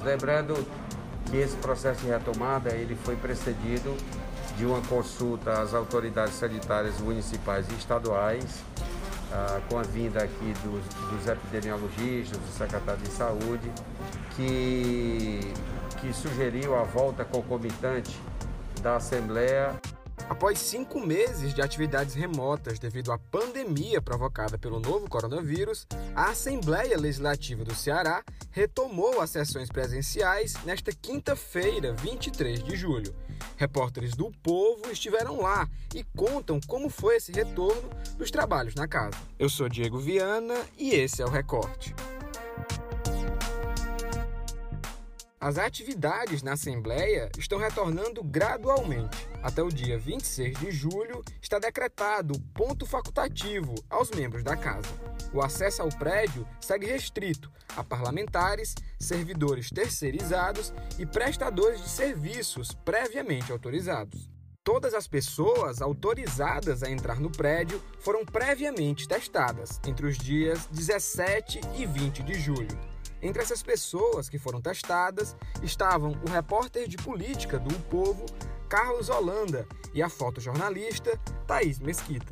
Lembrando que esse processo de retomada ele foi precedido de uma consulta às autoridades sanitárias municipais e estaduais, com a vinda aqui dos epidemiologistas, do secretário de Saúde, que sugeriu a volta concomitante da Assembleia. Após 5 meses de atividades remotas devido à pandemia provocada pelo novo coronavírus, a Assembleia Legislativa do Ceará retomou as sessões presenciais nesta quinta-feira, 23 de julho. Repórteres do Povo estiveram lá e contam como foi esse retorno dos trabalhos na casa. Eu sou Diego Viana e esse é o Recorte. As atividades na Assembleia estão retornando gradualmente. Até o dia 26 de julho está decretado ponto facultativo aos membros da Casa. O acesso ao prédio segue restrito a parlamentares, servidores terceirizados e prestadores de serviços previamente autorizados. Todas as pessoas autorizadas a entrar no prédio foram previamente testadas entre os dias 17 e 20 de julho. Entre essas pessoas que foram testadas estavam o repórter de política do Povo, Carlos Holanda, e a fotojornalista Thaís Mesquita.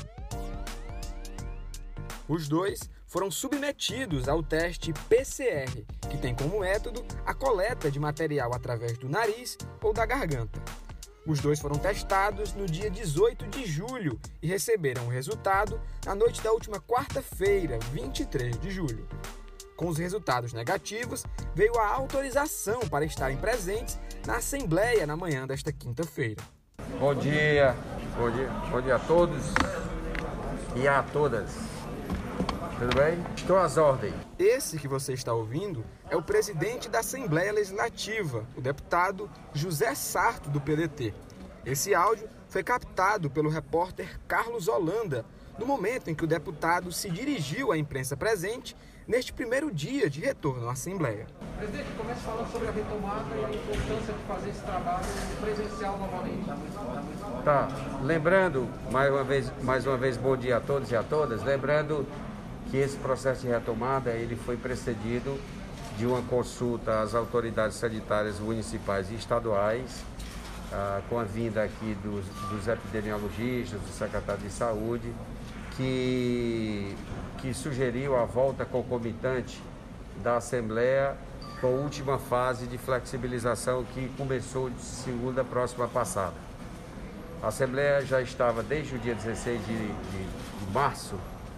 Os dois foram submetidos ao teste PCR, que tem como método a coleta de material através do nariz ou da garganta. Os dois foram testados no dia 18 de julho e receberam o resultado na noite da última quarta-feira, 23 de julho. Com os resultados negativos, veio a autorização para estarem presentes na Assembleia na manhã desta quinta-feira. Bom dia a todos e a todas. Tudo bem? Estou às ordens. Esse que você está ouvindo é o presidente da Assembleia Legislativa, o deputado José Sarto, do PDT. Esse áudio foi captado pelo repórter Carlos Holanda no momento em que o deputado se dirigiu à imprensa presente neste primeiro dia de retorno à Assembleia. Presidente, comece falando sobre a retomada e a importância de fazer esse trabalho presencial novamente. Tá, lembrando, mais uma vez, bom dia a todos e a todas, lembrando que esse processo de retomada ele foi precedido de uma consulta às autoridades sanitárias municipais e estaduais, com a vinda aqui dos epidemiologistas, do secretário de Saúde, que sugeriu a volta concomitante da Assembleia com a última fase de flexibilização que começou de segunda próxima passada. A Assembleia já estava desde o dia 16 de março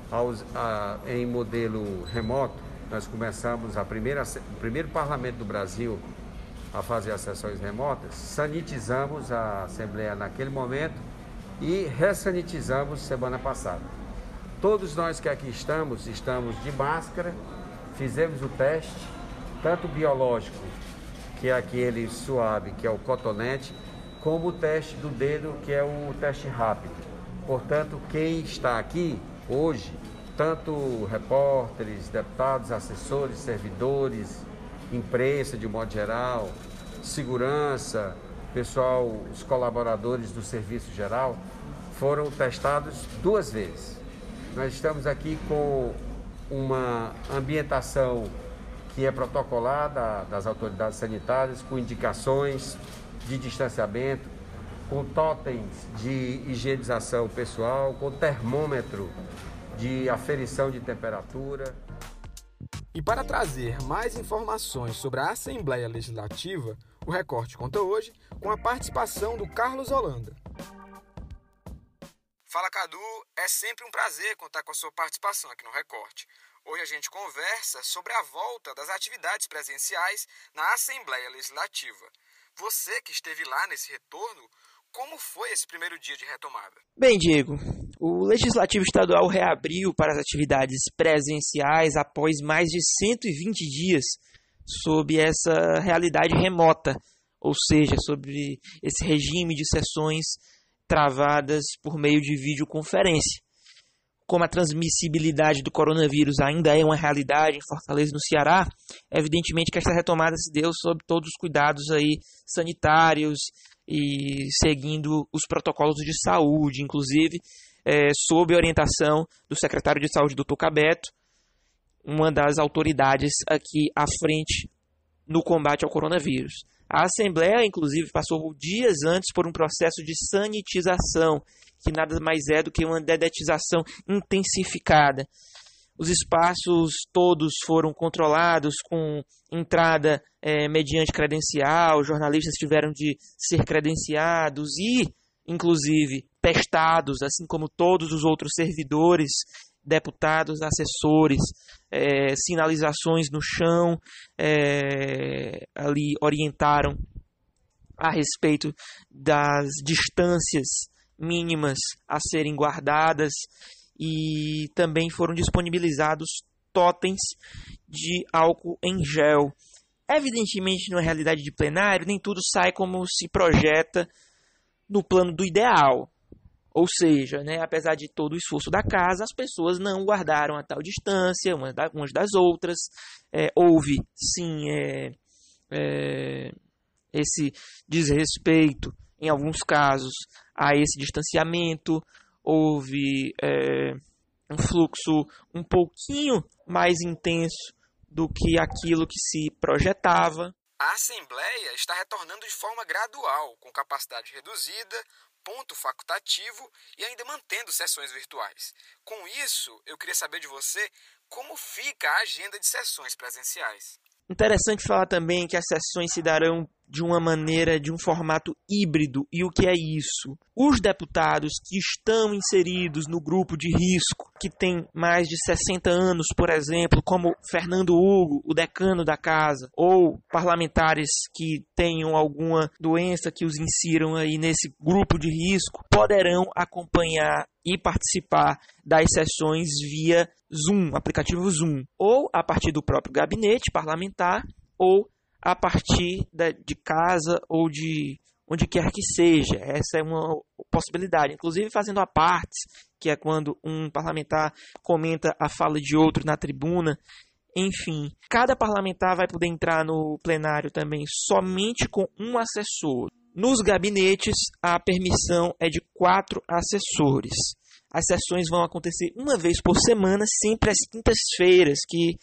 em modelo remoto. Nós começamos o primeiro parlamento do Brasil a fazer as sessões remotas, sanitizamos a Assembleia naquele momento e ressanitizamos semana passada. Todos nós que aqui estamos de máscara, fizemos o teste, tanto biológico, que é aquele suave, que é o cotonete, como o teste do dedo, que é o teste rápido. Portanto, quem está aqui hoje, tanto repórteres, deputados, assessores, servidores, imprensa de modo geral, segurança, pessoal, os colaboradores do serviço geral, foram testados 2 vezes. Nós estamos aqui com uma ambientação que é protocolada das autoridades sanitárias, com indicações de distanciamento, com totens de higienização pessoal, com termômetro de aferição de temperatura. E para trazer mais informações sobre a Assembleia Legislativa, o Recorte conta hoje com a participação do Carlos Holanda. Fala, Cadu, é sempre um prazer contar com a sua participação aqui no Recorte. Hoje a gente conversa sobre a volta das atividades presenciais na Assembleia Legislativa. Você que esteve lá nesse retorno, como foi esse primeiro dia de retomada? Bem, Diego, o Legislativo Estadual reabriu para as atividades presenciais após mais de 120 dias sob essa realidade remota, ou seja, sobre esse regime de sessões travadas por meio de videoconferência. Como a transmissibilidade do coronavírus ainda é uma realidade em Fortaleza e no Ceará, evidentemente que essa retomada se deu sob todos os cuidados aí sanitários e seguindo os protocolos de saúde, inclusive sob a orientação do secretário de Saúde, Dr. Cabeto, uma das autoridades aqui à frente no combate ao coronavírus. A Assembleia, inclusive, passou dias antes por um processo de sanitização, que nada mais é do que uma dedetização intensificada. Os espaços todos foram controlados com entrada mediante credencial, jornalistas tiveram de ser credenciados e, inclusive, testados, assim como todos os outros servidores, deputados, assessores, sinalizações no chão, ali orientaram a respeito das distâncias mínimas a serem guardadas e também foram disponibilizados totens de álcool em gel. Evidentemente, numa realidade de plenário, nem tudo sai como se projeta no plano do ideal. Ou seja, apesar de todo o esforço da casa, as pessoas não guardaram a tal distância umas das outras. Houve, sim, esse desrespeito, em alguns casos, a esse distanciamento. Houve um fluxo um pouquinho mais intenso do que aquilo que se projetava. A Assembleia está retornando de forma gradual, com capacidade reduzida, ponto facultativo e ainda mantendo sessões virtuais. Com isso, eu queria saber de você como fica a agenda de sessões presenciais. Interessante falar também que as sessões se darão de uma maneira, de um formato híbrido. E o que é isso? Os deputados que estão inseridos no grupo de risco, que tem mais de 60 anos, por exemplo, como Fernando Hugo, o decano da casa, ou parlamentares que tenham alguma doença que os insiram aí nesse grupo de risco, poderão acompanhar e participar das sessões via Zoom, aplicativo Zoom, ou a partir do próprio gabinete parlamentar, ou a partir de casa ou de onde quer que seja. Essa é uma possibilidade. Inclusive fazendo a parte, que é quando um parlamentar comenta a fala de outro na tribuna. Enfim, cada parlamentar vai poder entrar no plenário também somente com um assessor. Nos gabinetes, a permissão é de 4 assessores. As sessões vão acontecer uma vez por semana, sempre às quintas-feiras, que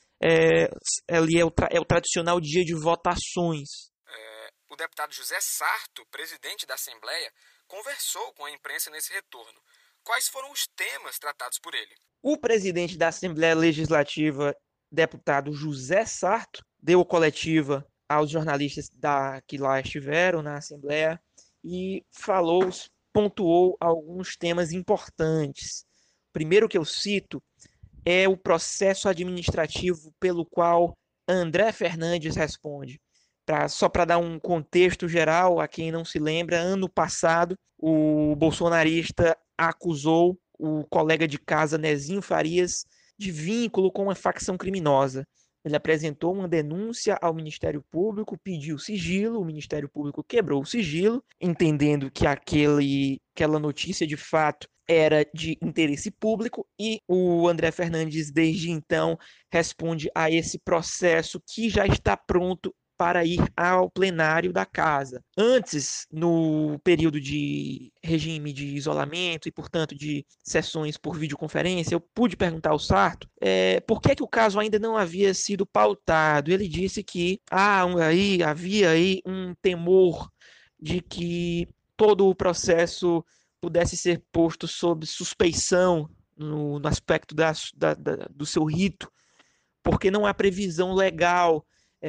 ali é o tradicional dia de votações. O deputado José Sarto, presidente da Assembleia, conversou com a imprensa nesse retorno. Quais foram os temas tratados por ele? O presidente da Assembleia Legislativa, deputado José Sarto, deu coletiva aos jornalistas que lá estiveram na Assembleia e pontuou alguns temas importantes. O primeiro que eu cito é o processo administrativo pelo qual André Fernandes responde. Só para dar um contexto geral, a quem não se lembra, ano passado o bolsonarista acusou o colega de casa Nezinho Farias de vínculo com uma facção criminosa. Ele apresentou uma denúncia ao Ministério Público, pediu sigilo, o Ministério Público quebrou o sigilo, entendendo que aquela notícia de fato era de interesse público, e o André Fernandes, desde então, responde a esse processo que já está pronto para ir ao plenário da casa. Antes, no período de regime de isolamento e, portanto, de sessões por videoconferência, eu pude perguntar ao Sarto por que o caso ainda não havia sido pautado. Ele disse que havia aí um temor de que todo o processo pudesse ser posto sob suspeição no aspecto do seu rito, porque não há previsão legal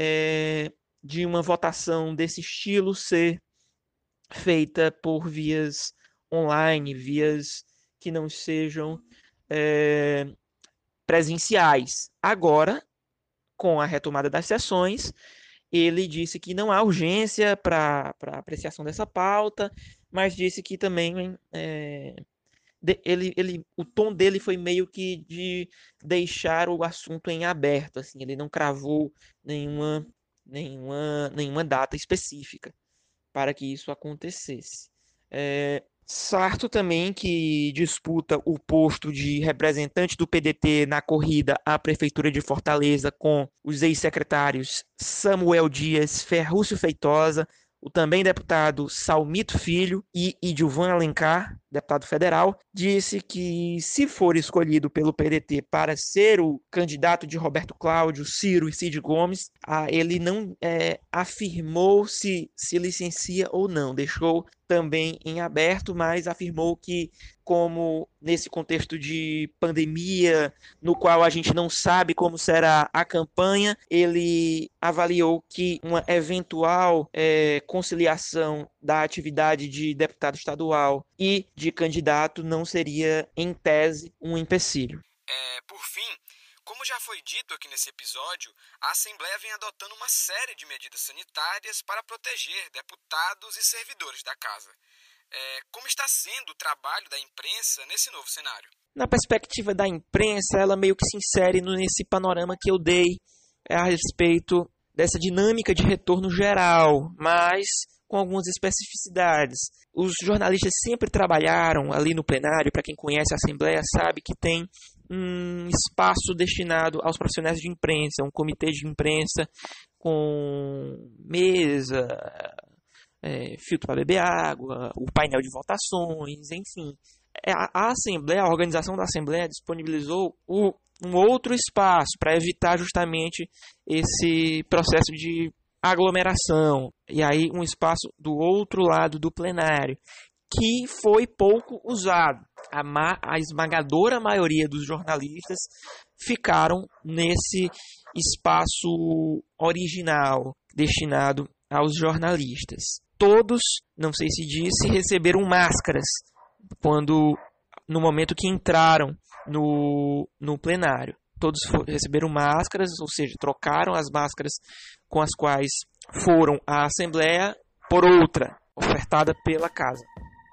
de uma votação desse estilo ser feita por vias online, vias que não sejam presenciais. Agora, com a retomada das sessões, ele disse que não há urgência para apreciação dessa pauta, mas disse que também o tom dele foi meio que de deixar o assunto em aberto, assim, ele não cravou nenhuma data específica para que isso acontecesse. Sarto também, que disputa o posto de representante do PDT na corrida à Prefeitura de Fortaleza com os ex-secretários Samuel Dias, Ferrúcio Feitosa, o também deputado Salmito Filho e Idilvan Alencar, deputado federal, disse que, se for escolhido pelo PDT para ser o candidato de Roberto Cláudio, Ciro e Cid Gomes, ele não afirmou se licencia ou não, deixou também em aberto, mas afirmou que, como nesse contexto de pandemia, no qual a gente não sabe como será a campanha, ele avaliou que uma eventual conciliação da atividade de deputado estadual e de candidato não seria, em tese, um empecilho. Por fim, como já foi dito aqui nesse episódio, a Assembleia vem adotando uma série de medidas sanitárias para proteger deputados e servidores da casa. Como está sendo o trabalho da imprensa nesse novo cenário? Na perspectiva da imprensa, ela meio que se insere nesse panorama que eu dei a respeito dessa dinâmica de retorno geral, mas com algumas especificidades. Os jornalistas sempre trabalharam ali no plenário, para quem conhece a Assembleia sabe que tem um espaço destinado aos profissionais de imprensa, um comitê de imprensa com mesa, filtro para beber água, o painel de votações, enfim. A Assembleia, a organização da Assembleia disponibilizou um outro espaço para evitar justamente esse processo de aglomeração. E aí um espaço do outro lado do plenário, que foi pouco usado. A esmagadora maioria dos jornalistas ficaram nesse espaço original, destinado aos jornalistas. Todos, não sei se disse, receberam máscaras no momento que entraram no plenário. Todos receberam máscaras, ou seja, trocaram as máscaras com as quais foram à Assembleia por outra, ofertada pela casa.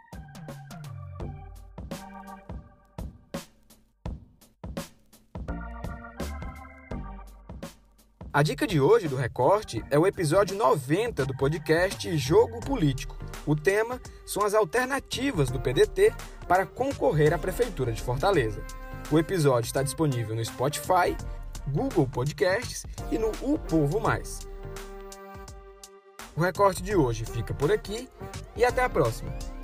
A dica de hoje do Recorte é o episódio 90 do podcast Jogo Político. O tema são as alternativas do PDT para concorrer à Prefeitura de Fortaleza. O episódio está disponível no Spotify, Google Podcasts e no O Povo Mais. O Recorte de hoje fica por aqui e até a próxima.